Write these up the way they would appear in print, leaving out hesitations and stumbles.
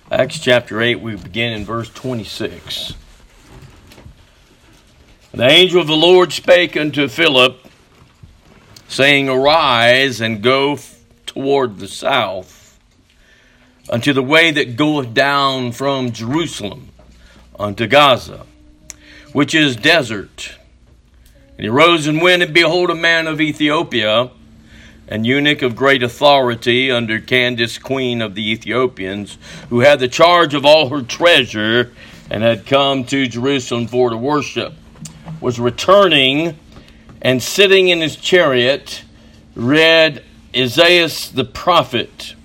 Acts chapter 8, we begin in verse 26. The angel of the Lord spake unto Philip, saying, Arise and go toward the south, unto the way that goeth down from Jerusalem unto Gaza, which is desert. And he rose and went, and behold, a man of Ethiopia, an eunuch of great authority under Candace, queen of the Ethiopians, who had the charge of all her treasure, and had come to Jerusalem for to worship, was returning, and sitting in his chariot, read Isaiah the prophet.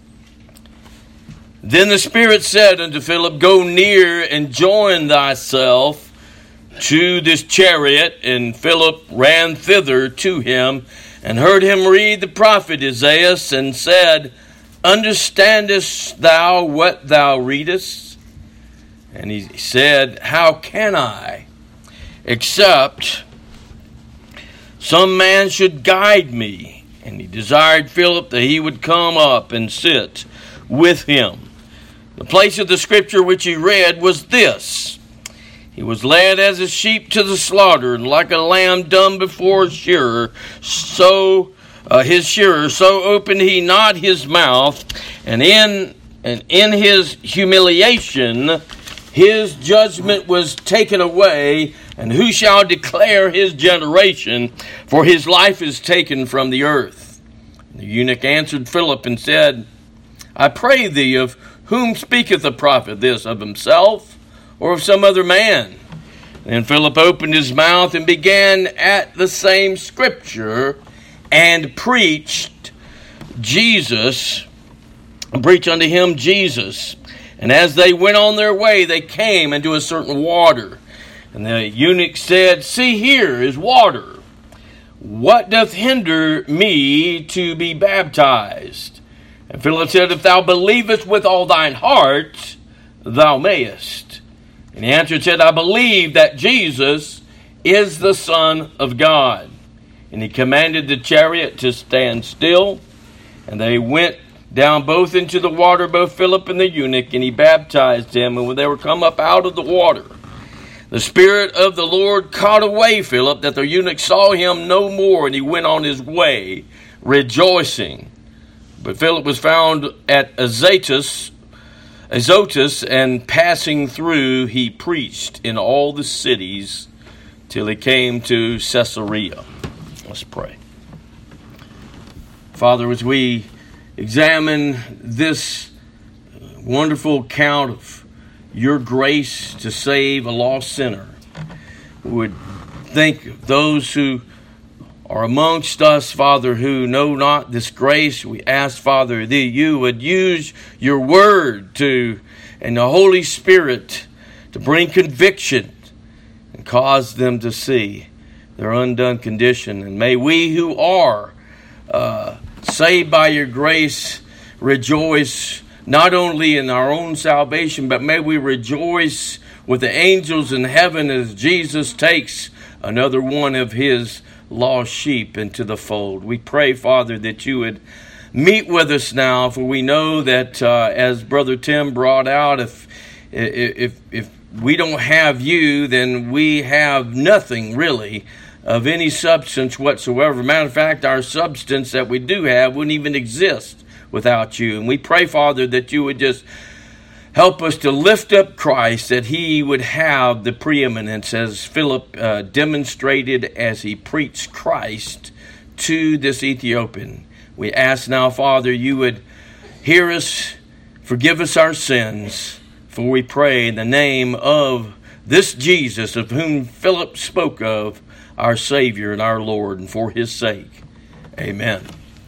Then the Spirit said unto Philip, Go near and join thyself to this chariot. And Philip ran thither to him, and heard him read the prophet Isaiah, and said, Understandest thou what thou readest? And he said, How can I, except some man should guide me? And he desired Philip that he would come up and sit with him. The place of the scripture which he read was this: He was led as a sheep to the slaughter, and like a lamb dumb before his shearer, so opened he not his mouth. And in his humiliation, his judgment was taken away. And who shall declare his generation? For his life is taken from the earth. The eunuch answered Philip and said, I pray thee, of whom speaketh the prophet this, of himself, or of some other man? And Philip opened his mouth and began at the same scripture, and preached unto him Jesus. And as they went on their way, they came into a certain water. And the eunuch said, See, here is water. What doth hinder me to be baptized? And Philip said, If thou believest with all thine heart, thou mayest. And he answered and said, I believe that Jesus is the Son of God. And he commanded the chariot to stand still. And they went down both into the water, both Philip and the eunuch, and he baptized him. And when they were come up out of the water, the Spirit of the Lord caught away Philip, that the eunuch saw him no more, and he went on his way, rejoicing. But Philip was found at Azotus, and passing through, he preached in all the cities till he came to Caesarea. Let's pray. Father, as we examine this wonderful account of your grace to save a lost sinner, we would think of those who are amongst us, Father, who know not this grace. We ask, Father, that you would use your word and the Holy Spirit to bring conviction and cause them to see their undone condition. And may we who are saved by your grace rejoice not only in our own salvation, but may we rejoice with the angels in heaven as Jesus takes another one of his lost sheep into the fold. We pray, Father, that you would meet with us now, for we know that as Brother Tim brought out, if we don't have you, then we have nothing really of any substance whatsoever. Matter of fact, our substance that we do have wouldn't even exist without you. And we pray, Father, that you would just help us to lift up Christ, that he would have the preeminence as Philip demonstrated as he preached Christ to this Ethiopian. We ask now, Father, you would hear us, forgive us our sins, for we pray in the name of this Jesus of whom Philip spoke of, our Savior and our Lord, and for his sake. Amen.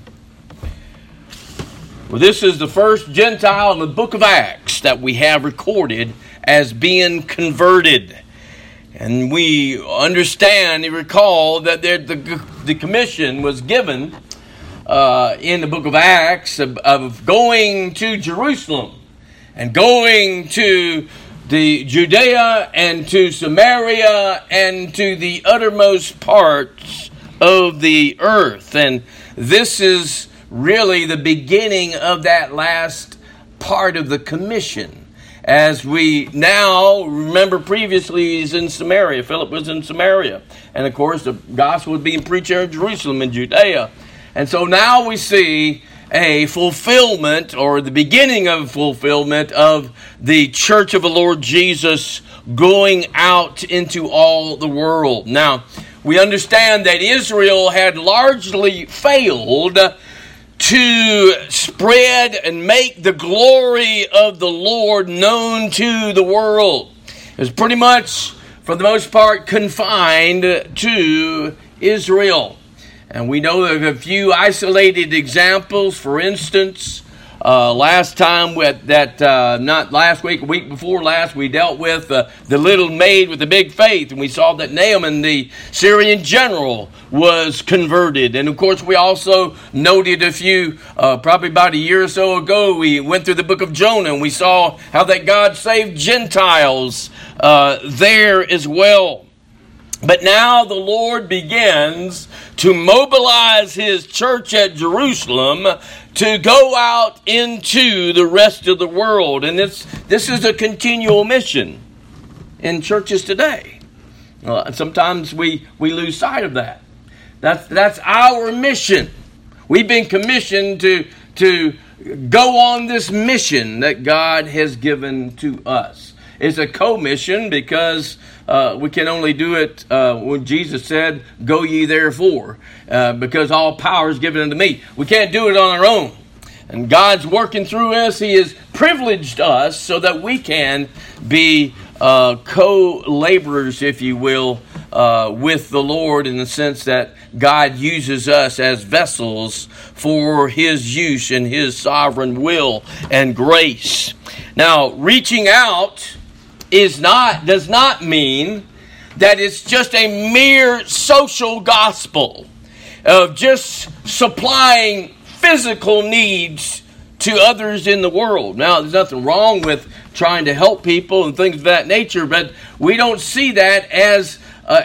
Well, this is the first Gentile in the book of Acts that we have recorded as being converted. And we understand and recall that the commission was given in the book of Acts of going to Jerusalem and going to the Judea and to Samaria and to the uttermost parts of the earth. And this is really the beginning of that last part of the commission. As we now remember, previously he's in Samaria. Philip was in Samaria. And of course the gospel was being preached in Jerusalem and Judea. And so now we see a fulfillment, or the beginning of fulfillment, of the church of the Lord Jesus going out into all the world. Now, we understand that Israel had largely failed to spread and make the glory of the Lord known to the world. It was pretty much, for the most part, confined to Israel. And we know of a few isolated examples. For instance, last time, not last week, a week before last, we dealt with the little maid with the big faith. And we saw that Naaman, the Syrian general, was converted. And of course, we also noted a few, probably about a year or so ago, we went through the book of Jonah, and we saw how that God saved Gentiles there as well. But now the Lord begins to mobilize His church at Jerusalem to go out into the rest of the world. And this is a continual mission in churches today. Sometimes we lose sight of that. That's our mission. We've been commissioned to go on this mission that God has given to us. It's a co-mission because we can only do it when Jesus said, "Go ye therefore," because all power is given unto me. We can't do it on our own. And God's working through us. He has privileged us so that we can be co-laborers, if you will, with the Lord, in the sense that God uses us as vessels for His use and His sovereign will and grace. Now, reaching out does not mean that it's just a mere social gospel of just supplying physical needs to others in the world. Now, there's nothing wrong with trying to help people and things of that nature, but we don't see that as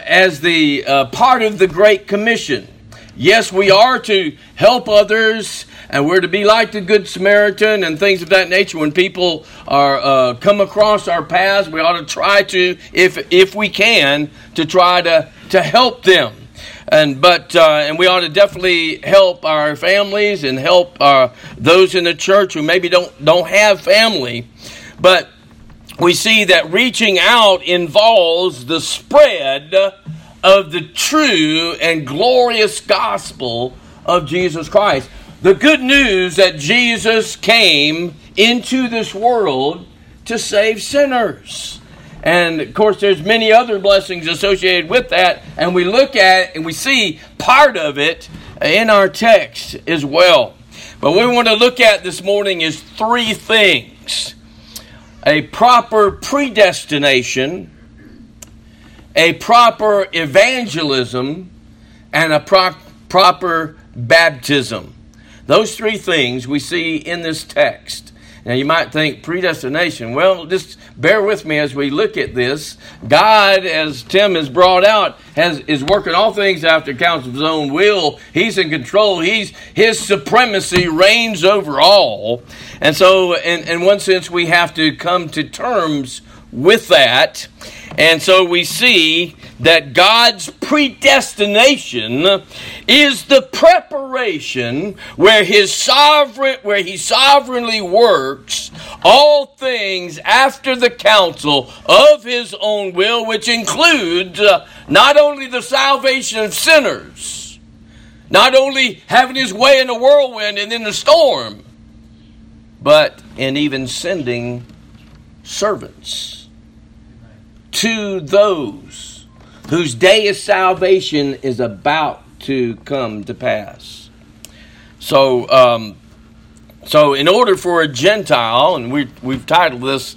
the part of the Great Commission. Yes, we are to help others, and we're to be like the Good Samaritan and things of that nature. When people are come across our paths, we ought to try to, if we can, to try to help them. And we ought to definitely help our families and help those in the church who maybe don't have family. But we see that reaching out involves the spread of the true and glorious gospel of Jesus Christ. The good news that Jesus came into this world to save sinners. And of course, there's many other blessings associated with that. And we look at it and we see part of it in our text as well. But what we want to look at this morning is three things: a proper predestination, a proper evangelism, and a proper baptism. Those three things we see in this text. Now you might think predestination. Well, just bear with me as we look at this. God, as Tim has brought out, is working all things after counsel of His own will. He's in control. His supremacy reigns over all. And so in one sense we have to come to terms with that. And so we see that God's predestination is the preparation where He sovereignly works all things after the counsel of His own will, which includes not only the salvation of sinners, not only having His way in the whirlwind and in the storm, but in even sending servants to those whose day of salvation is about to come to pass. So in order for a Gentile, and we've titled this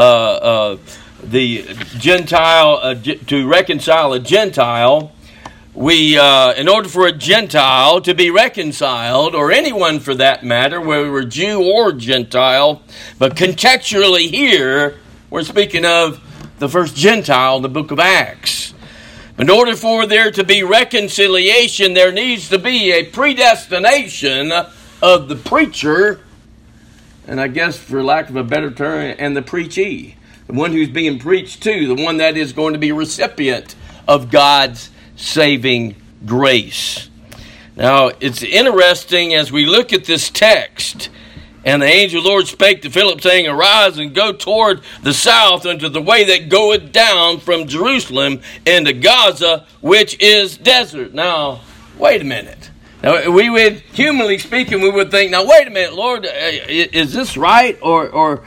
the Gentile to reconcile a Gentile. In order for a Gentile to be reconciled, or anyone for that matter, whether we're Jew or Gentile, but contextually here we're speaking of the first Gentile in the book of Acts. In order for there to be reconciliation, there needs to be a predestination of the preacher and I guess for lack of a better term, and the preachee, the one who's being preached to, the one that is going to be a recipient of God's saving grace. Now, it's interesting as we look at this text, and the angel of the Lord spake to Philip, saying, Arise and go toward the south unto the way that goeth down from Jerusalem into Gaza, which is desert. Now, wait a minute. Now, we would, humanly speaking, we would think, now, wait a minute, Lord, is this right? Or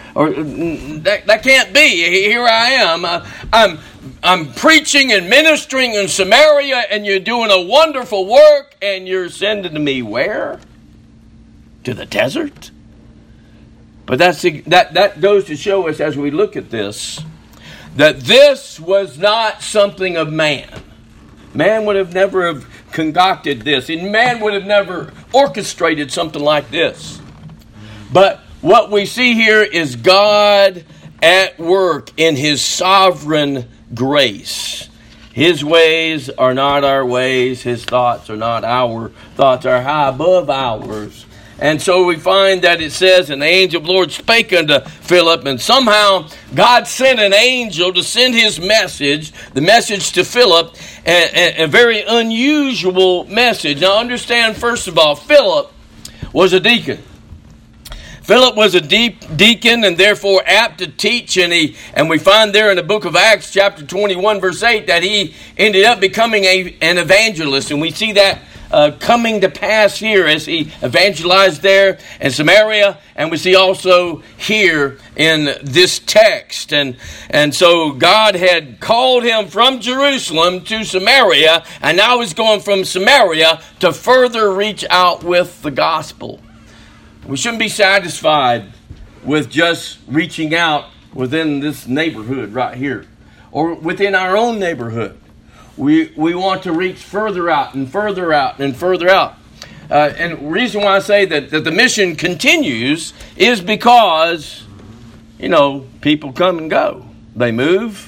that can't be. Here I am. I'm preaching and ministering in Samaria, and you're doing a wonderful work, and you're sending me where? To the desert? But that goes to show us as we look at this, that this was not something of man. Man would have never have concocted this, and man would have never orchestrated something like this. But what we see here is God at work in His sovereign grace. His ways are not our ways. His thoughts are not our thoughts, are high above ours. And so we find that it says, and the angel of the Lord spake unto Philip, and somehow God sent an angel to send his message, the message to Philip, a very unusual message. Now understand, first of all, Philip was a deacon. Philip was a deacon and therefore apt to teach, and we find there in the book of Acts chapter 21 verse 8 that he ended up becoming an evangelist, and we see that coming to pass here as he evangelized there in Samaria, and we see also here in this text. And so God had called him from Jerusalem to Samaria, and now he's going from Samaria to further reach out with the gospel. We shouldn't be satisfied with just reaching out within this neighborhood right here, or within our own neighborhood. We want to reach further out and further out and further out. And the reason why I say that the mission continues is because, people come and go. They move.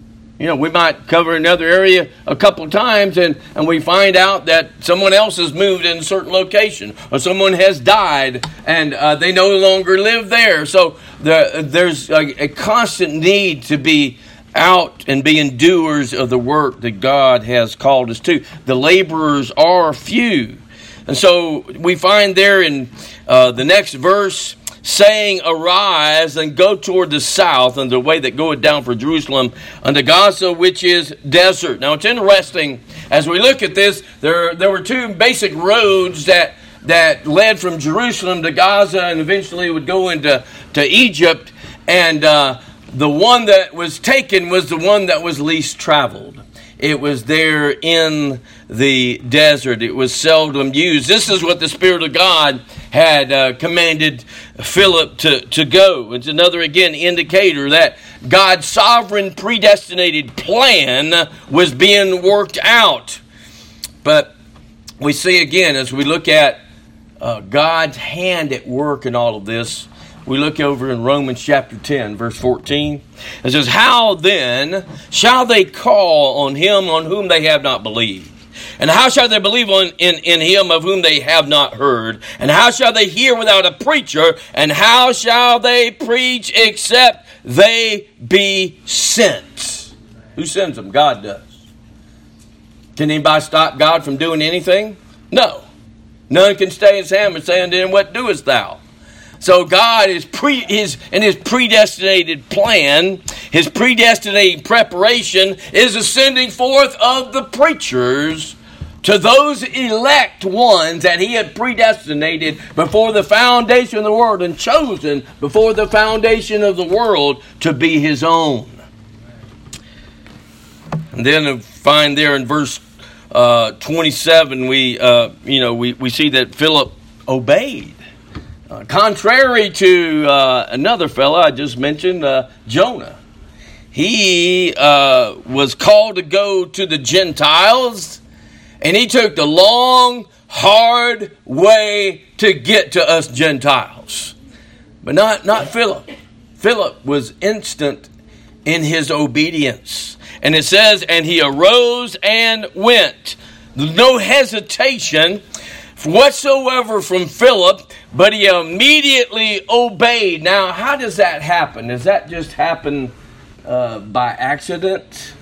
We might cover another area a couple of times and we find out that someone else has moved in a certain location, or someone has died and they no longer live there. So there's a constant need to be out and being doers of the work that God has called us to. The laborers are few. And so we find there in the next verse, saying, Arise and go toward the south, and the way that goeth down from Jerusalem unto Gaza, which is desert. Now it's interesting, as we look at this, there were two basic roads that led from Jerusalem to Gaza and eventually would go into Egypt, and the one that was taken was the one that was least traveled. It was there in the desert. It was seldom used. This is what the Spirit of God had commanded Philip to go. It's another, again, indicator that God's sovereign predestinated plan was being worked out. But we see again, as we look at God's hand at work in all of this, we look over in Romans chapter 10, verse 14. It says, How then shall they call on him on whom they have not believed? And how shall they believe in him of whom they have not heard? And how shall they hear without a preacher? And how shall they preach except they be sent? Who sends them? God does. Can anybody stop God from doing anything? No. None can stay his hand but saying, Then what doest thou? So God is in his predestinated plan, his predestinated preparation is the sending forth of the preachers to those elect ones that he had predestinated before the foundation of the world and chosen before the foundation of the world to be his own. And then we find there in verse 27, we see that Philip obeyed. Contrary to another fellow I just mentioned, Jonah. He was called to go to the Gentiles, and he took the long, hard way to get to us Gentiles. But not Philip. Philip was instant in his obedience. And it says, And he arose and went. No hesitation. whatsoever from Philip, but he immediately obeyed. Now, how does that happen? Does that just happen by accident?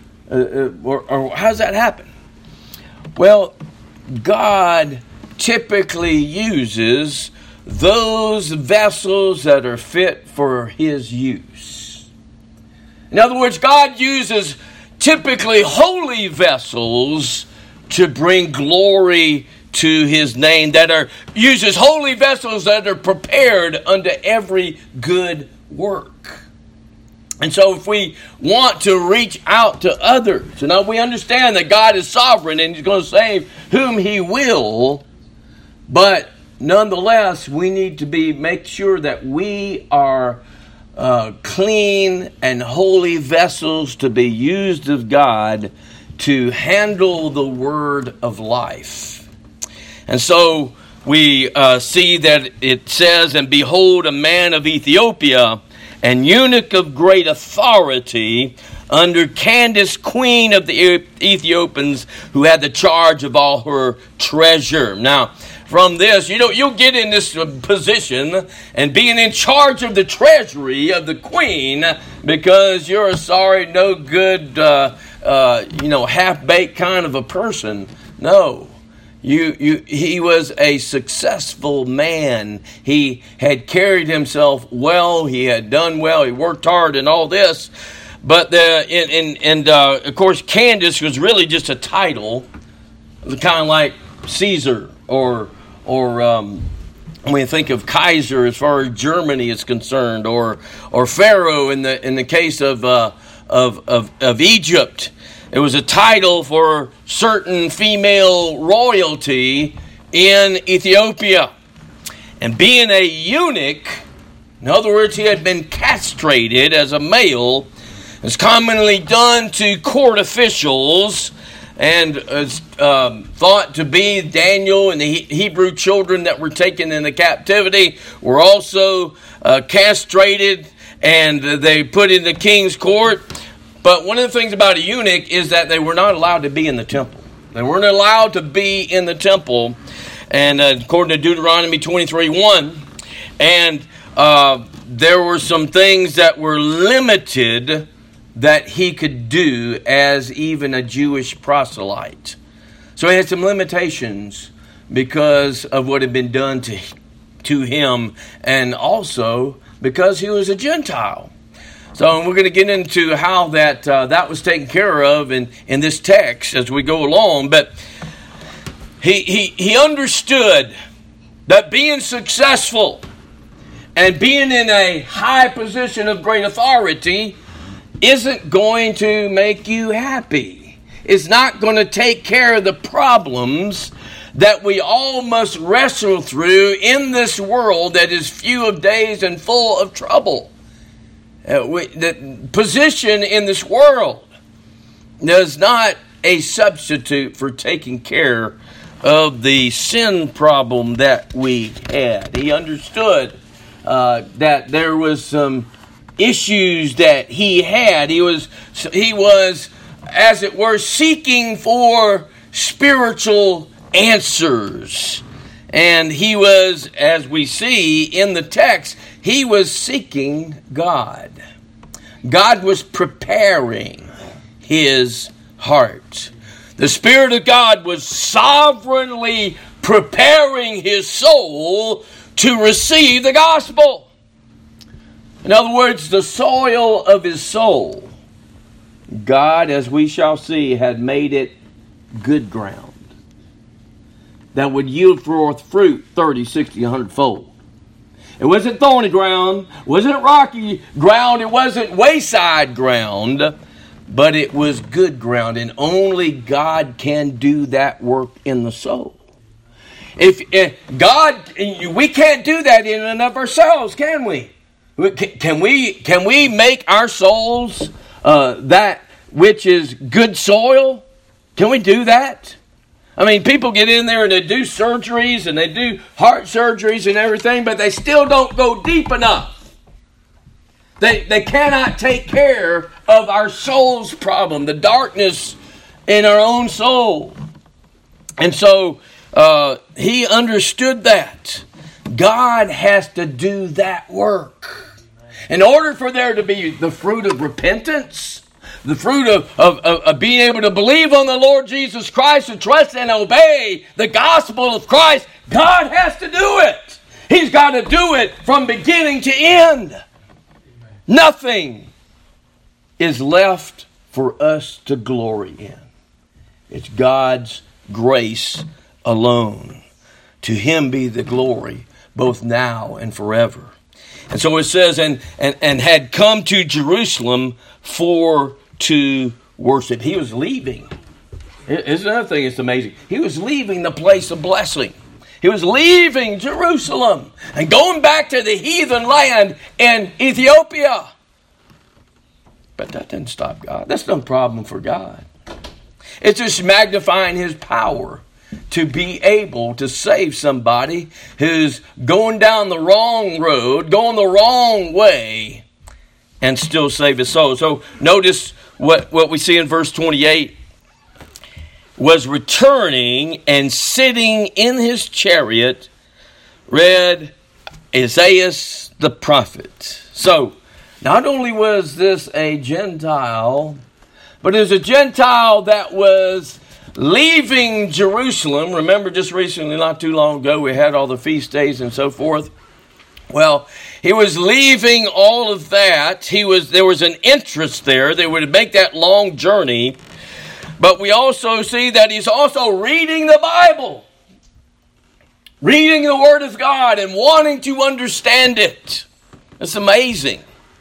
Or how does that happen? Well, God typically uses those vessels that are fit for His use. In other words, God uses typically holy vessels to bring glory to His name, uses holy vessels that are prepared unto every good work. And so if we want to reach out to others, we understand that God is sovereign and He's going to save whom He will, but nonetheless, we need to make sure that we are clean and holy vessels to be used of God to handle the word of life. And so we see that it says, "And behold, a man of Ethiopia, an eunuch of great authority, under Candace, queen of the Ethiopians, who had the charge of all her treasure." Now, from this, you'll get in this position and being in charge of the treasury of the queen because you're a sorry, no good, half-baked kind of a person. No. He was a successful man. He had carried himself well. He had done well. He worked hard and all this. But of course, Candace was really just a title, kind of like Caesar or when you think of Kaiser as far as Germany is concerned, or Pharaoh in the case of Egypt. It was a title for certain female royalty in Ethiopia. And being a eunuch, in other words, he had been castrated as a male, is commonly done to court officials, and is thought to be Daniel and the Hebrew children that were taken into captivity were also castrated, and they put in the king's court. But one of the things about a eunuch is that they were not allowed to be in the temple. They weren't allowed to be in the temple, and according to Deuteronomy 23:1, and there were some things that were limited that he could do as even a Jewish proselyte. So he had some limitations because of what had been done to him, and also because he was a Gentile. So we're going to get into how that was taken care of in this text as we go along. But he understood that being successful and being in a high position of great authority isn't going to make you happy. It's not going to take care of the problems that we all must wrestle through in this world that is few of days and full of trouble. The position in this world is not a substitute for taking care of the sin problem that we had. He understood that there was some issues that he had. He was, as it were, seeking for spiritual answers. And he was, as we see in the text, he was seeking God. God was preparing his heart. The Spirit of God was sovereignly preparing his soul to receive the gospel. In other words, the soil of his soul, God, as we shall see, had made it good ground that would yield forth fruit 30, 60, 100-fold. It wasn't thorny ground, wasn't rocky ground, it wasn't wayside ground, but it was good ground, and only God can do that work in the soul. If we can't do that in and of ourselves, can we? Can we make our souls that which is good soil? Can we do that? I mean, people get in there and they do surgeries and they do heart surgeries and everything, but they still don't go deep enough. They cannot take care of our soul's problem, the darkness in our own soul. And so he understood that God has to do that work. In order for there to be the fruit of repentance, the fruit of being able to believe on the Lord Jesus Christ and trust and obey the gospel of Christ, God has to do it. He's got to do it from beginning to end. Nothing is left for us to glory in. It's God's grace alone. To Him be the glory, both now and forever. And so it says, and had come to Jerusalem to worship. He was leaving. It's another thing that's amazing. He was leaving the place of blessing. He was leaving Jerusalem and going back to the heathen land in Ethiopia. But that didn't stop God. That's no problem for God. It's just magnifying His power to be able to save somebody who's going down the wrong road, going the wrong way, and still save his soul. So notice what we see in verse 28. Was returning and sitting in his chariot, read Isaiah the prophet. So, not only was this a Gentile, but it was a Gentile that was leaving Jerusalem. Remember, just recently, not too long ago, we had all the feast days and so forth. Well, he was leaving all of that. There was an interest there. They would make that long journey. But we also see that he's also reading the Bible, reading the Word of God and wanting to understand it. It's amazing.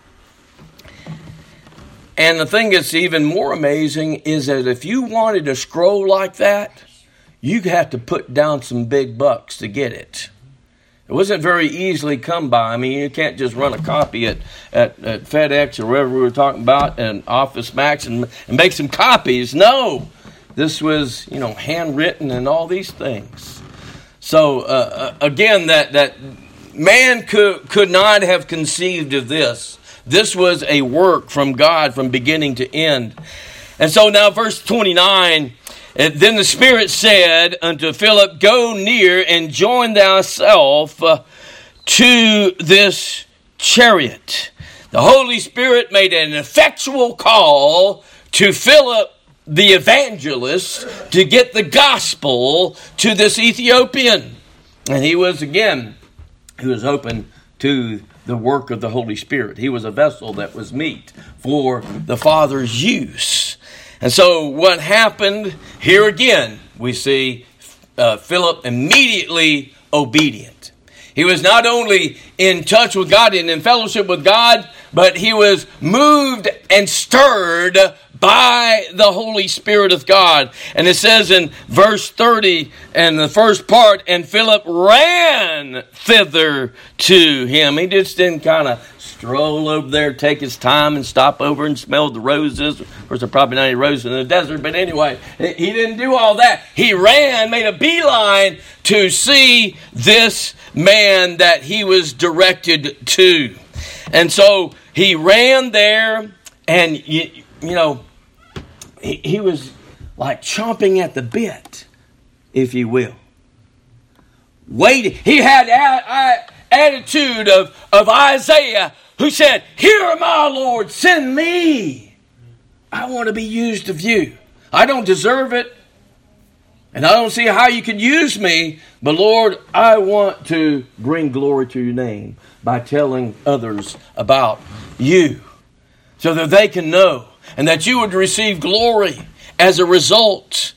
And the thing that's even more amazing is that if you wanted a scroll like that, you have to put down some big bucks to get it. It wasn't very easily come by. I mean, you can't just run a copy at FedEx or wherever we were talking about and Office Max and make some copies. No, this was, handwritten and all these things. So, again, that man could not have conceived of this. This was a work from God from beginning to end. And so now verse 29, then the Spirit said unto Philip, go near and join thyself to this chariot. The Holy Spirit made an effectual call to Philip the evangelist to get the gospel to this Ethiopian. And he was open to the work of the Holy Spirit. He was a vessel that was meet for the Father's use. And so what happened, here again, we see Philip immediately obedient. He was not only in touch with God and in fellowship with God, but he was moved and stirred by the Holy Spirit of God. And it says in verse 30, and the first part, and Philip ran thither to him. He just didn't kind of stroll over there, take his time and stop over and smell the roses. Of course, there are probably not any roses in the desert, but anyway, he didn't do all that. He ran, made a beeline to see this man that he was directed to. And so he ran there, and he was like chomping at the bit, if you will. Waiting. He had attitude of Isaiah, who said, here, my Lord, send me. I want to be used of you. I don't deserve it, and I don't see how you can use me, but Lord, I want to bring glory to your name by telling others about you, so that they can know, and that you would receive glory as a result.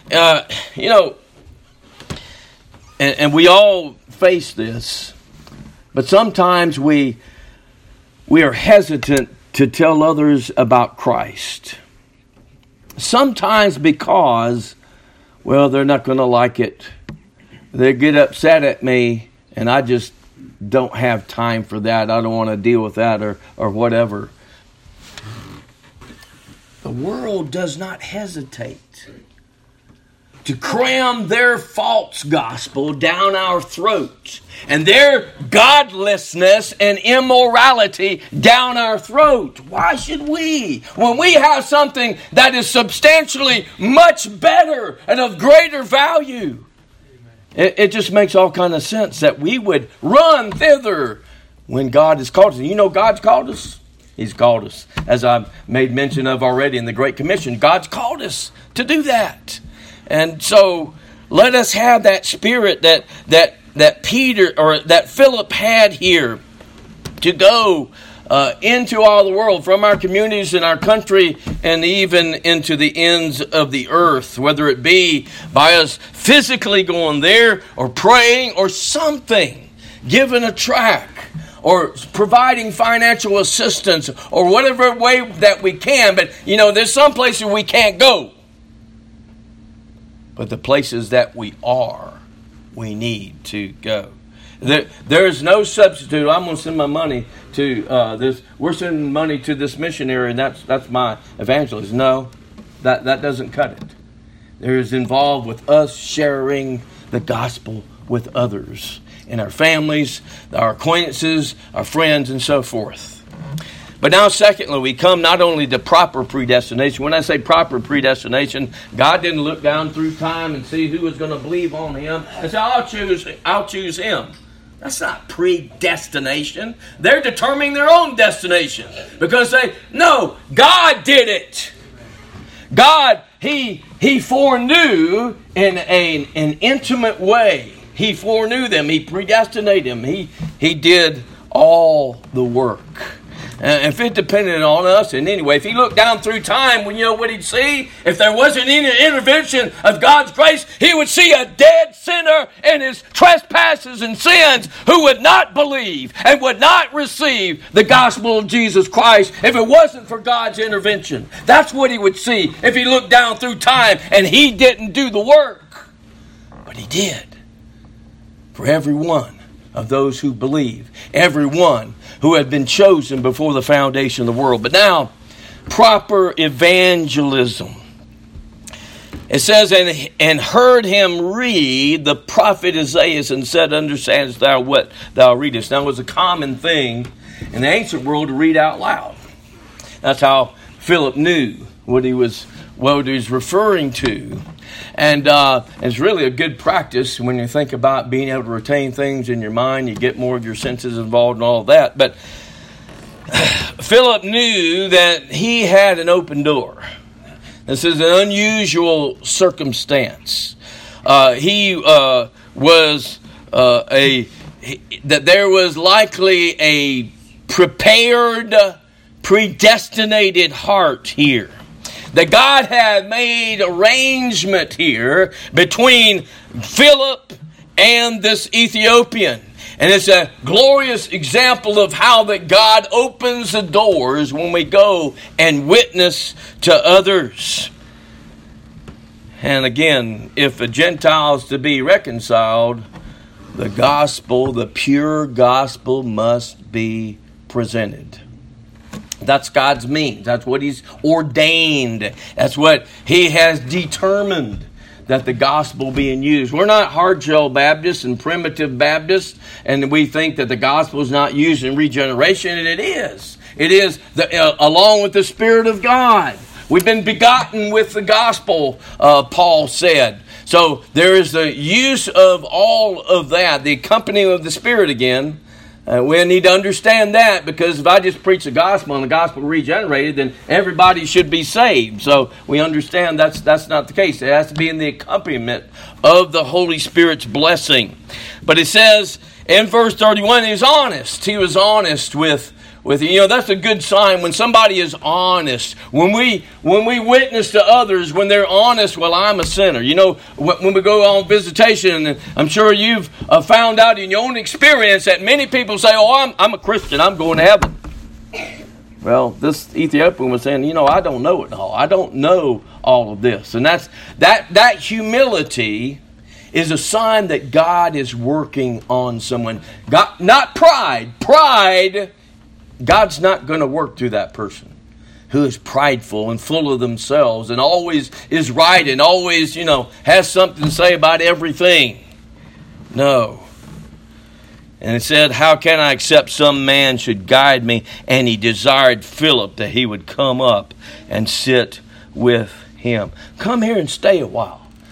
And we all face this, but sometimes we are hesitant to tell others about Christ. Sometimes because, they're not going to like it. They get upset at me, and I just don't have time for that. I don't want to deal with that or whatever. The world does not hesitate to cram their false gospel down our throats and their godlessness and immorality down our throat. Why should we? When we have something that is substantially much better and of greater value. It just makes all kind of sense that we would run thither when God has called us. And you know God's called us? He's called us, as I've made mention of already in the Great Commission. God's called us to do that. And so let us have that spirit that Peter or that Philip had here to go into all the world, from our communities and our country and even into the ends of the earth, whether it be by us physically going there or praying or something, giving a tract or providing financial assistance or whatever way that we can. But, you know, there's some places we can't go. But the places that we are, we need to go. There is no substitute. I'm going to send my money to this. We're sending money to this missionary, and that's my evangelist. No, that doesn't cut it. There is involved with us sharing the gospel with others in our families, our acquaintances, our friends, and so forth. But now, secondly, we come not only to proper predestination. When I say proper predestination, God didn't look down through time and see who was going to believe on Him and say, I'll choose him. That's not predestination. They're determining their own destination because God did it. God, He foreknew in an intimate way. He foreknew them. He predestinated them. He did all the work. If it depended on us in any way, if He looked down through time, you know what He'd see? If there wasn't any intervention of God's grace, He would see a dead sinner in his trespasses and sins who would not believe and would not receive the gospel of Jesus Christ if it wasn't for God's intervention. That's what He would see if He looked down through time and He didn't do the work. But He did. For every one of those who believe, everyone who had been chosen before the foundation of the world. But now, proper evangelism. It says, and heard him read the prophet Isaiah and said, understandest thou what thou readest? Now, it was a common thing in the ancient world to read out loud. That's how Philip knew what he was referring to. And it's really a good practice when you think about being able to retain things in your mind. You get more of your senses involved and all that. But Philip knew that he had an open door. This is an unusual circumstance. That there was likely a prepared, predestinated heart here. That God had made arrangement here between Philip and this Ethiopian. And it's a glorious example of how that God opens the doors when we go and witness to others. And again, if a Gentile is to be reconciled, the gospel, the pure gospel, must be presented. That's God's means. That's what He's ordained. That's what He has determined, that the gospel being used. We're not hard-shell Baptists and primitive Baptists, and we think that the gospel is not used in regeneration, and it is. It is along with the Spirit of God. We've been begotten with the gospel, Paul said. So there is the use of all of that, the accompanying of the Spirit again. We need to understand that, because if I just preach the gospel and the gospel regenerated, then everybody should be saved. So we understand that's not the case. It has to be in the accompaniment of the Holy Spirit's blessing. But it says in verse 31, he was honest. He was honest with that's a good sign when somebody is honest. When we witness to others, when they're honest, well, I'm a sinner. When we go on visitation, and I'm sure you've found out in your own experience that many people say, oh, I'm a Christian, I'm going to heaven. Well, this Ethiopian was saying, I don't know it all. I don't know all of this. And that humility is a sign that God is working on someone. God, not pride. Pride, God's not going to work through that person who is prideful and full of themselves and always is right and always, has something to say about everything. No. And it said, how can I accept some man should guide me? And he desired Philip that he would come up and sit with him. Come here and stay a while.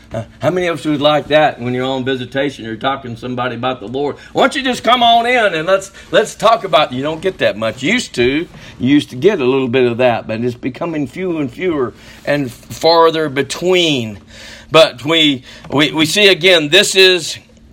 How many of us would like that when you're on visitation, you're talking to somebody about the Lord? Why don't you just come on in and let's talk about, you don't get that much. You used to get a little bit of that, but it's becoming fewer and fewer and farther between. But we see again, this is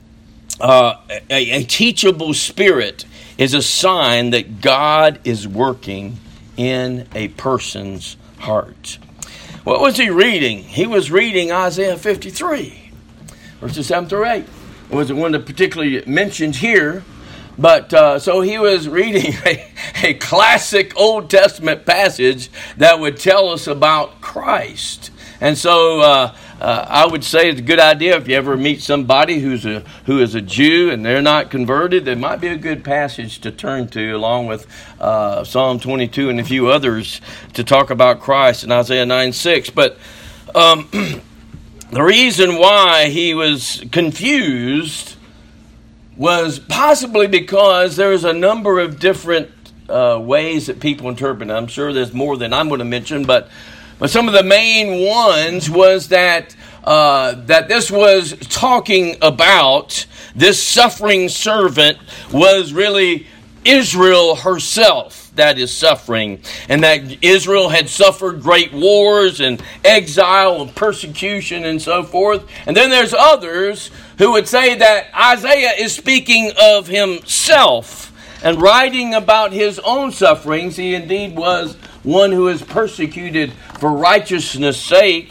a teachable spirit is a sign that God is working in a person's heart. What was he reading? He was reading Isaiah 53, verses 7 through 8. It wasn't one that particularly mentioned here, but so he was reading a classic Old Testament passage that would tell us about Christ. And so I would say it's a good idea if you ever meet somebody who is a Jew and they're not converted, it might be a good passage to turn to along with Psalm 22 and a few others to talk about Christ in Isaiah 9:6. But the reason why he was confused was possibly because there's a number of different ways that people interpret it. I'm sure there's more than I'm going to mention, but some of the main ones was that this was talking about this suffering servant was really Israel herself that is suffering, and that Israel had suffered great wars and exile and persecution and so forth. And then there's others who would say that Isaiah is speaking of himself and writing about his own sufferings. He indeed was one who is persecuted for righteousness' sake,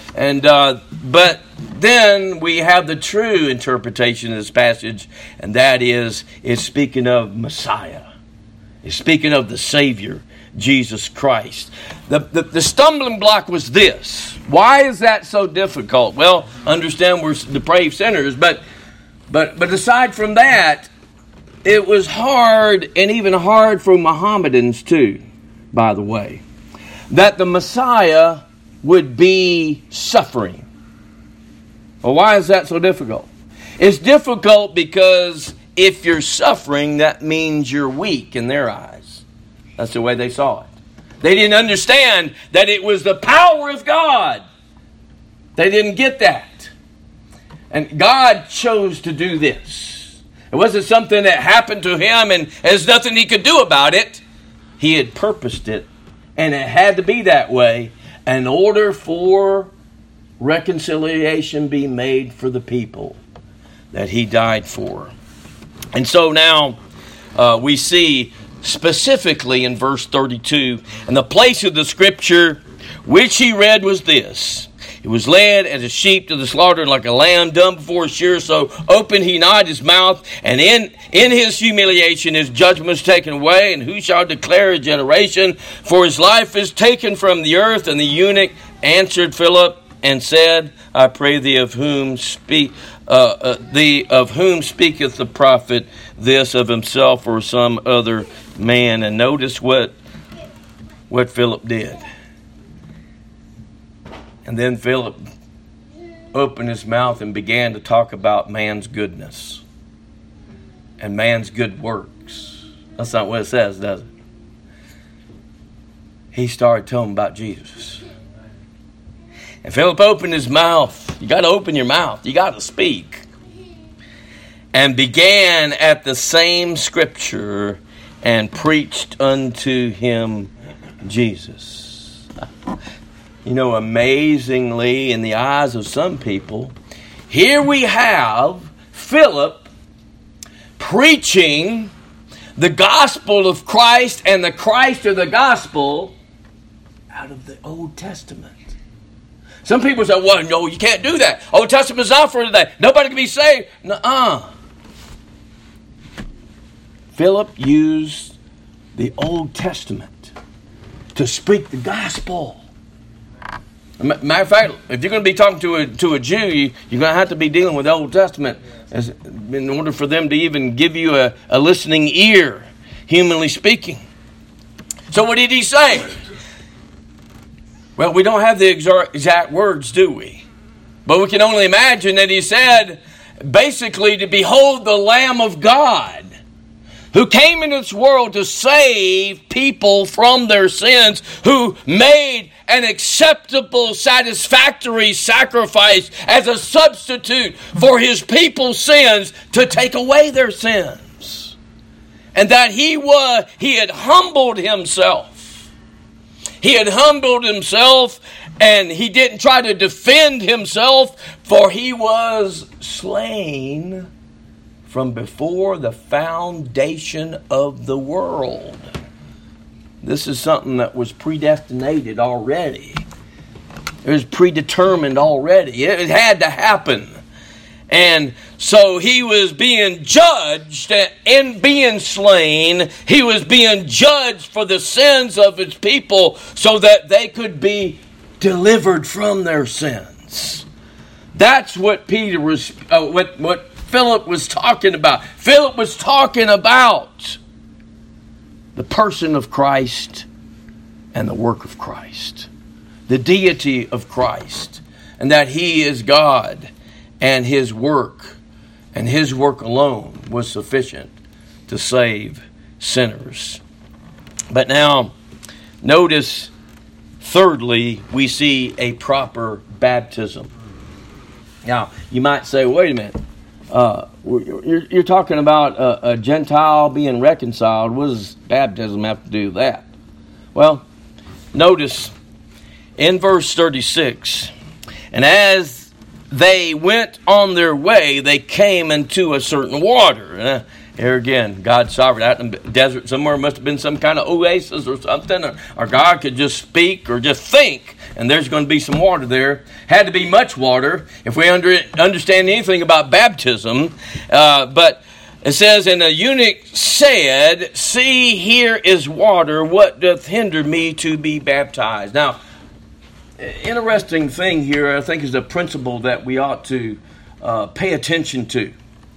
but then we have the true interpretation of this passage, and that is, it's speaking of Messiah. It's speaking of the Savior, Jesus Christ. The stumbling block was this. Why is that so difficult? Well, understand we're depraved sinners, but aside from that, it was hard, and even hard for Mohammedans too, by the way, that the Messiah would be suffering. Well, why is that so difficult? It's difficult because if you're suffering, that means you're weak in their eyes. That's the way they saw it. They didn't understand that it was the power of God. They didn't get that. And God chose to do this. It wasn't something that happened to him and there's nothing he could do about it. He had purposed it, and it had to be that way in order for reconciliation be made for the people that he died for. And so now we see specifically in verse 32, and the place of the scripture which he read was this: He was led as a sheep to the slaughter, like a lamb dumb before his shearer, so opened he not his mouth. And in his humiliation his judgment was taken away. And who shall declare his generation? For his life is taken from the earth. And the eunuch answered Philip and said, I pray thee, of whom speaketh the prophet this, of himself or some other man? And notice what Philip did. And then Philip opened his mouth and began to talk about man's goodness and man's good works. That's not what it says, does it? He started telling about Jesus. And Philip opened his mouth. You got to open your mouth. You got to speak. And began at the same scripture and preached unto him Jesus. You know, amazingly, in the eyes of some people, here we have Philip preaching the gospel of Christ and the Christ of the gospel out of the Old Testament. Some people say, well, no, you can't do that. Old Testament's not for today. Nobody can be saved. Nuh-uh. Philip used the Old Testament to speak the gospel. Matter of fact, if you're going to be talking to a Jew, you're going to have to be dealing with the Old Testament in order for them to even give you a listening ear, humanly speaking. So what did he say? Well, we don't have the exact words, do we? But we can only imagine that he said, basically, to behold the Lamb of God. who came into this world to save people from their sins, who made an acceptable, satisfactory sacrifice as a substitute for his people's sins to take away their sins. And that he had humbled himself. He had humbled himself, and he didn't try to defend himself, for he was slain from before the foundation of the world. This is something that was predestinated already. It was predetermined already. It had to happen. And so he was being judged and being slain. He was being judged for the sins of his people so that they could be delivered from their sins. That's what Peter was, what Philip was talking about. Philip was talking about the person of Christ and the work of Christ, the deity of Christ, and that he is God, and his work alone was sufficient to save sinners. But now, notice, thirdly, we see a proper baptism. Now, you might say, wait a minute. You're talking about a Gentile being reconciled. What does baptism have to do with that? Well, notice in verse 36, and as they went on their way, they came into a certain water. Here again, God's sovereign. Out in the desert somewhere must have been some kind of oasis or something, or God could just speak or just think, and there's going to be some water there. Had to be much water if we understand anything about baptism. But it says, and the eunuch said, "See, here is water. What doth hinder me to be baptized?" Now, interesting thing here, I think, is a principle that we ought to pay attention to.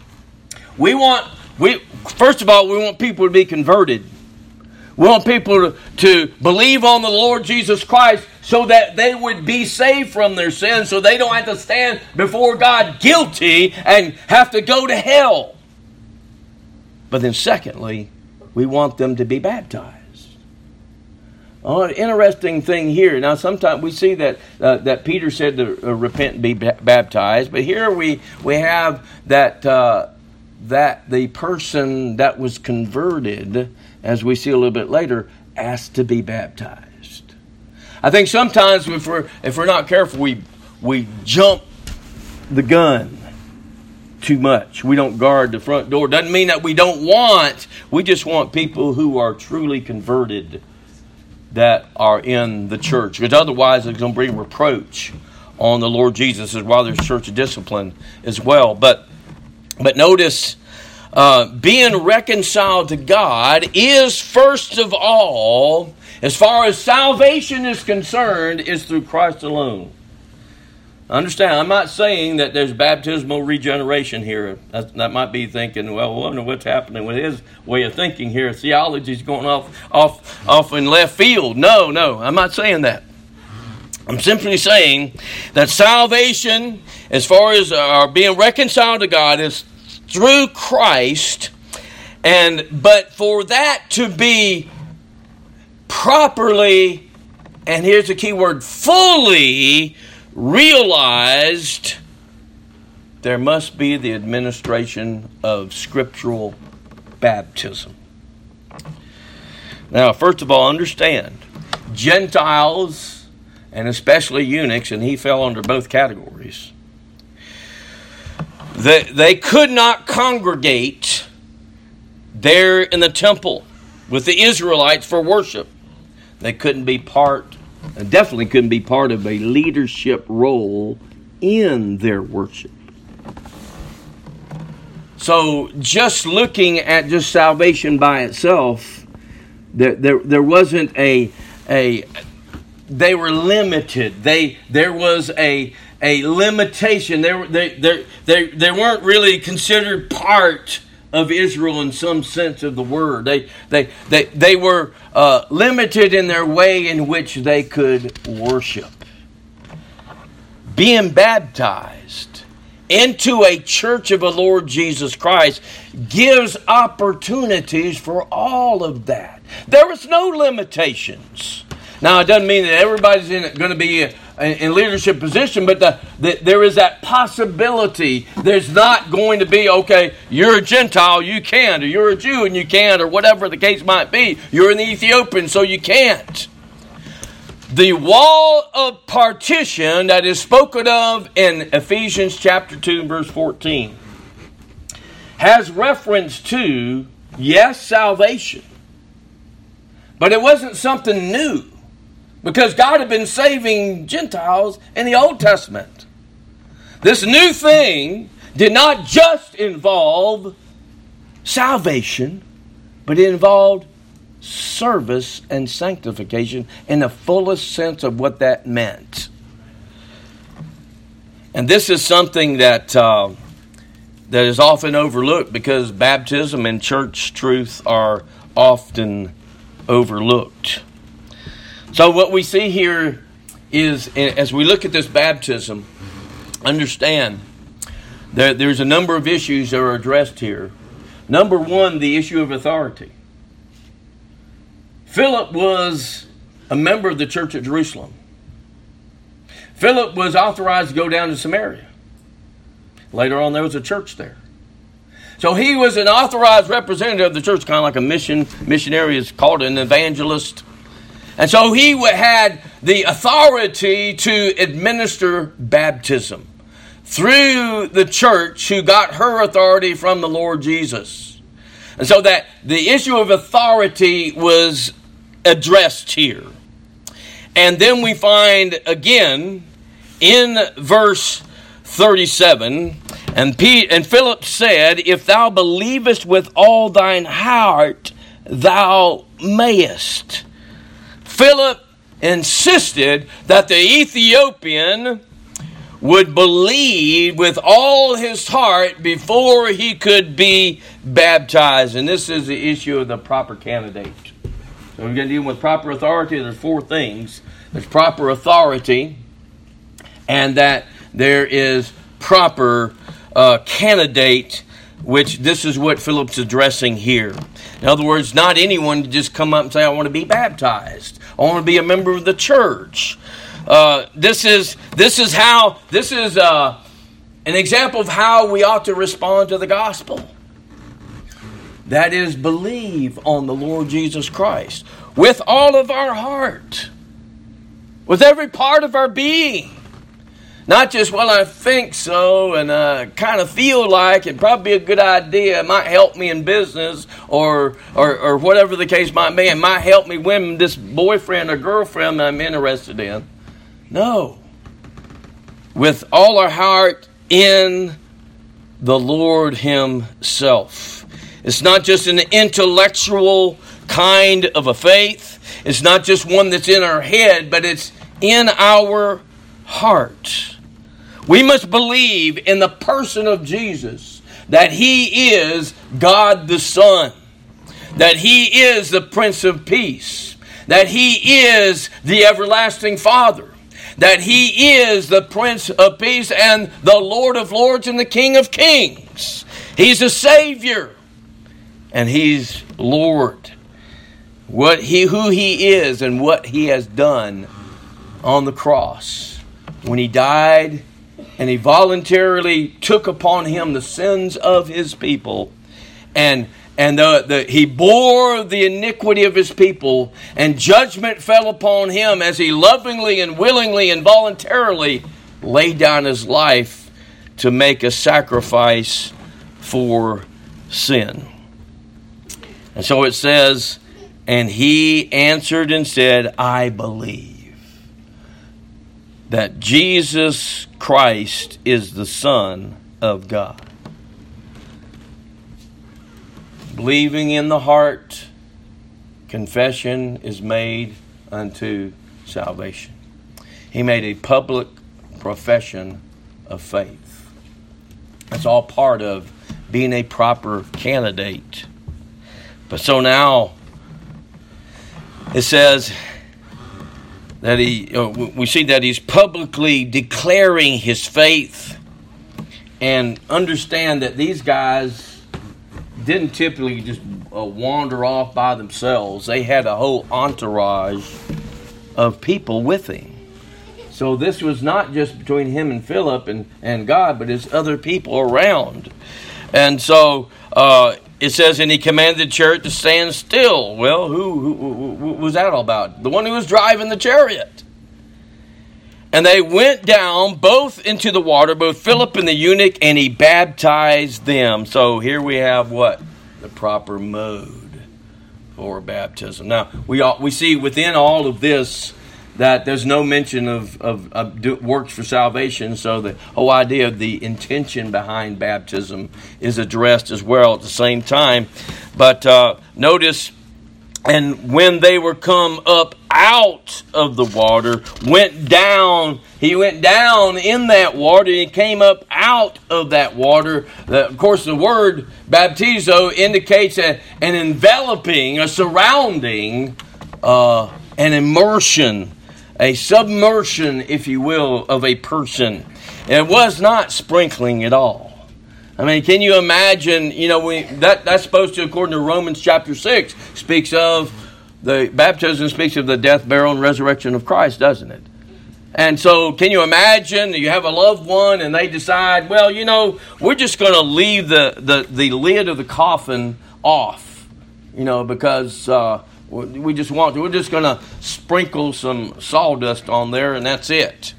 First of all, we want people to be converted. We want people to believe on the Lord Jesus Christ so that they would be saved from their sins, so they don't have to stand before God guilty and have to go to hell. But then secondly, we want them to be baptized. Oh, an interesting thing here. Now, sometimes we see that Peter said to repent and be baptized, but here we have that the person that was converted, as we see a little bit later, asked to be baptized. I think sometimes if we're not careful, we jump the gun too much. We don't guard the front door. Doesn't mean that we don't want. We just want people who are truly converted that are in the church, because otherwise it's going to bring reproach on the Lord Jesus, as well as church discipline as well. But notice, being reconciled to God is, first of all, as far as salvation is concerned, is through Christ alone. Understand, I'm not saying that there's baptismal regeneration here. That might be thinking, well, I wonder what's happening with his way of thinking here. Theology's going off in left field. No, I'm not saying that. I'm simply saying that salvation, as far as our being reconciled to God, is through Christ, but for that to be properly, and here's the key word, fully realized, there must be the administration of scriptural baptism. Now, first of all, understand, Gentiles, and especially eunuchs, and he fell under both categories, they could not congregate there in the temple with the Israelites for worship. They couldn't be definitely couldn't be part of a leadership role in their worship. So just looking at just salvation by itself, there wasn't they were limited. There was a limitation. They weren't really considered part of Israel in some sense of the word. They were limited in their way in which they could worship. Being baptized into a church of the Lord Jesus Christ gives opportunities for all of that. There is no limitations. Now, it doesn't mean that everybody's going to be in leadership position, but there is that possibility. There's not going to be, okay, you're a Gentile, you can't, or you're a Jew and you can't, or whatever the case might be. You're an Ethiopian, so you can't. The wall of partition that is spoken of in Ephesians chapter 2, verse 14, has reference to, yes, salvation. But it wasn't something new, because God had been saving Gentiles in the Old Testament. This new thing did not just involve salvation, but it involved service and sanctification in the fullest sense of what that meant. And this is something that that is often overlooked, because baptism and church truth are often overlooked. So what we see here is, as we look at this baptism, understand that there's a number of issues that are addressed here. Number one, the issue of authority. Philip was a member of the church at Jerusalem. Philip was authorized to go down to Samaria. Later on, there was a church there. So he was an authorized representative of the church, kind of like a missionary is called an evangelist. And so he had the authority to administer baptism through the church, who got her authority from the Lord Jesus. And so that the issue of authority was addressed here. And then we find again in verse 37, and Philip said, "If thou believest with all thine heart, thou mayest." Philip insisted that the Ethiopian would believe with all his heart before he could be baptized. And this is the issue of the proper candidate. So we're going to deal with proper authority. There's four things. There's proper authority, and that there is proper candidate, which this is what Philip's addressing here. In other words, not anyone to just come up and say, "I want to be baptized. I want to be a member of the church." This is an example of how we ought to respond to the gospel. That is, believe on the Lord Jesus Christ with all of our heart, with every part of our being. Not just, well, I think so, and I kind of feel like it'd probably be a good idea. It might help me in business, or whatever the case might be. It might help me win this boyfriend or girlfriend I'm interested in. No. With all our heart in the Lord Himself. It's not just an intellectual kind of a faith. It's not just one that's in our head, but it's in our heart. We must believe in the person of Jesus, that He is God the Son, that He is the Prince of Peace, that He is the everlasting Father, that He is the Prince of Peace and the Lord of Lords and the King of Kings. He's a Savior, and He's Lord. Who He is and what He has done on the cross when He died, and He voluntarily took upon Him the sins of His people, and He bore the iniquity of His people, and judgment fell upon Him as He lovingly and willingly and voluntarily laid down His life to make a sacrifice for sin. And so it says, "And he answered and said, I believe that Jesus Christ is the Son of God." Believing in the heart, confession is made unto salvation. He made a public profession of faith. That's all part of being a proper candidate. But so now, it says that we see that he's publicly declaring his faith, and understand that these guys didn't typically just wander off by themselves. They had a whole entourage of people with him. So this was not just between him and Philip and God, but his other people around. And so it says, and he commanded the chariot to stand still. Well, who was that all about? The one who was driving the chariot. And they went down both into the water, both Philip and the eunuch, and he baptized them. So here we have what? The proper mode for baptism. Now, we see within all of this that there's no mention of works for salvation, so the whole idea of the intention behind baptism is addressed as well at the same time. But notice, and when they were come up out of the water, he went down in that water, and he came up out of that water. Of course, the word baptizo indicates an enveloping, a surrounding, an immersion, a submersion, if you will, of a person. It was not sprinkling at all. I mean, can you imagine, that's supposed to, according to Romans chapter 6, speaks of the baptism, speaks of the death, burial, and resurrection of Christ, doesn't it? And so, can you imagine you have a loved one and they decide, well, we're just going to leave the lid of the coffin off, because we just want to. We're just going to sprinkle some sawdust on there and that's it.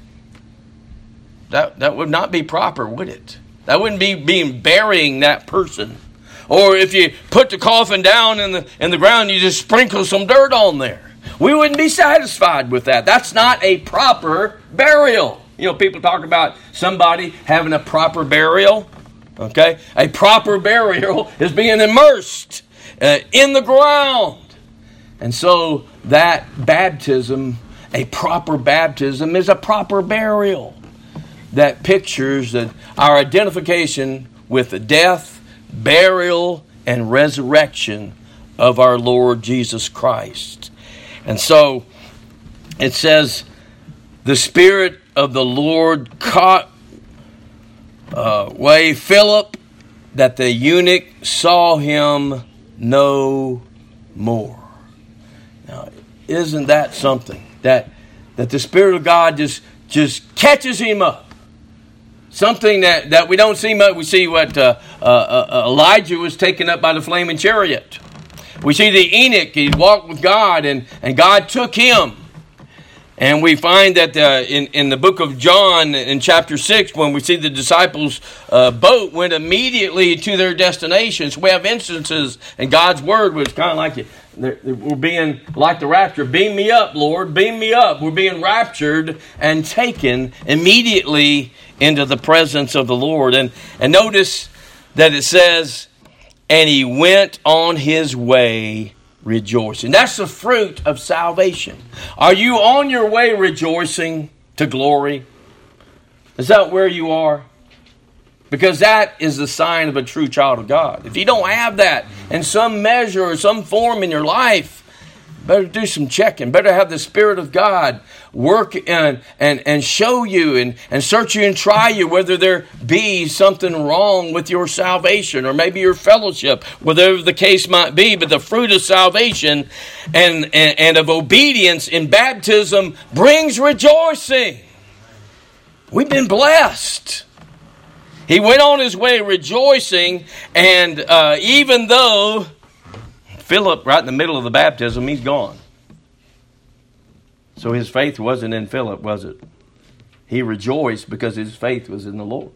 That would not be proper, would it? That wouldn't be burying that person. Or if you put the coffin down in the ground, you just sprinkle some dirt on there. We wouldn't be satisfied with that. That's not a proper burial. People talk about somebody having a proper burial. Okay? A proper burial is being immersed in the ground. And so that baptism, a proper baptism, is a proper burial that pictures our identification with the death, burial, and resurrection of our Lord Jesus Christ. And so it says, the Spirit of the Lord caught away Philip, that the eunuch saw him no more. Now, isn't that something? That the Spirit of God just catches him up. Something that we don't see much. We see what Elijah was taken up by the flaming chariot. We see the eunuch, he walked with God, and God took him. And we find that in the book of John, in chapter 6, when we see the disciples' boat went immediately to their destinations, we have instances, and God's word was kind of like we're being like the rapture. Beam me up, Lord, beam me up. We're being raptured and taken immediately into the presence of the Lord. And notice that it says, and he went on his way rejoicing. That's the fruit of salvation. Are you on your way rejoicing to glory? Is that where you are? Because that is the sign of a true child of God. If you don't have that in some measure or some form in your life, better do some checking. Better have the Spirit of God work and show you and search you and try you whether there be something wrong with your salvation or maybe your fellowship, whatever the case might be. But the fruit of salvation and of obedience in baptism brings rejoicing. We've been blessed. He went on his way rejoicing, and even though Philip, right in the middle of the baptism, he's gone. So his faith wasn't in Philip, was it? He rejoiced because his faith was in the Lord.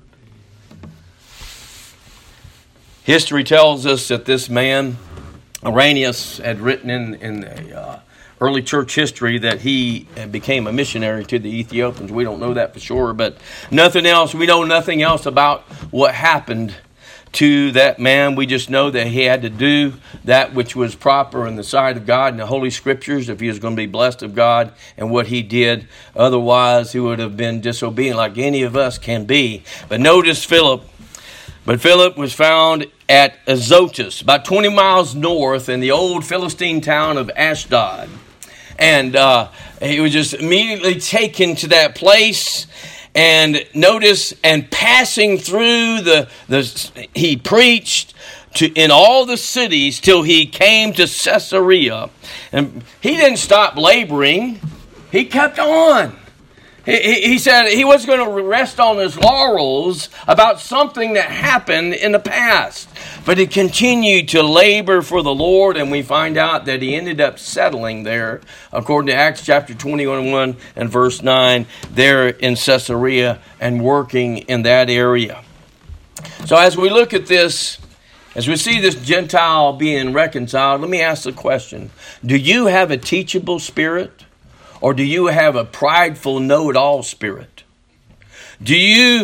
History tells us that this man, Irenaeus, had written in the early church history that he became a missionary to the Ethiopians. We don't know that for sure, but nothing else. We know nothing else about what happened to that man. We just know that he had to do that which was proper in the sight of God and the Holy Scriptures if he was going to be blessed of God and what he did. Otherwise, he would have been disobedient like any of us can be. But notice Philip. But Philip was found at Azotus, about 20 miles north in the old Philistine town of Ashdod. And he was just immediately taken to that place. And notice, and passing through he preached in all the cities till he came to Caesarea. And he didn't stop laboring. He kept on. He said he wasn't going to rest on his laurels about something that happened in the past. But he continued to labor for the Lord, and we find out that he ended up settling there, according to Acts chapter 21 and verse 9, there in Caesarea and working in that area. So as we look at this, as we see this Gentile being reconciled, let me ask the question, do you have a teachable spirit? Or do you have a prideful know-it-all spirit? Do you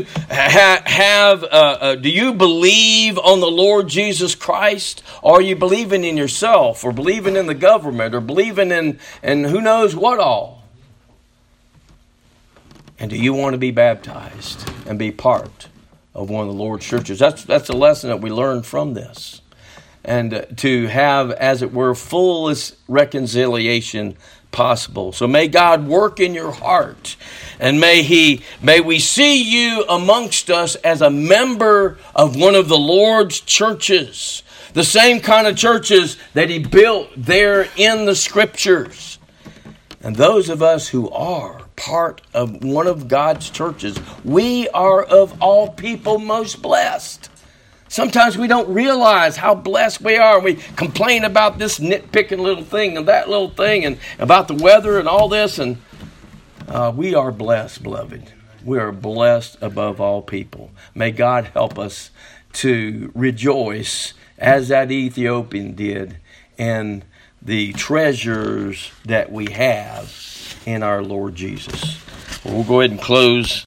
do you believe on the Lord Jesus Christ? Or are you believing in yourself, or believing in the government, or believing in who knows what all? And do you want to be baptized and be part of one of the Lord's churches? That's a lesson that we learn from this. And to have, as it were, fullest reconciliation possible. So may God work in your heart, and may we see you amongst us as a member of one of the Lord's churches, the same kind of churches that he built there in the scriptures. And those of us who are part of one of God's churches, we are of all people most blessed. Sometimes we don't realize how blessed we are. We complain about this nitpicking little thing and that little thing and about the weather and all this. And we are blessed, beloved. We are blessed above all people. May God help us to rejoice as that Ethiopian did in the treasures that we have in our Lord Jesus. We'll go ahead and close.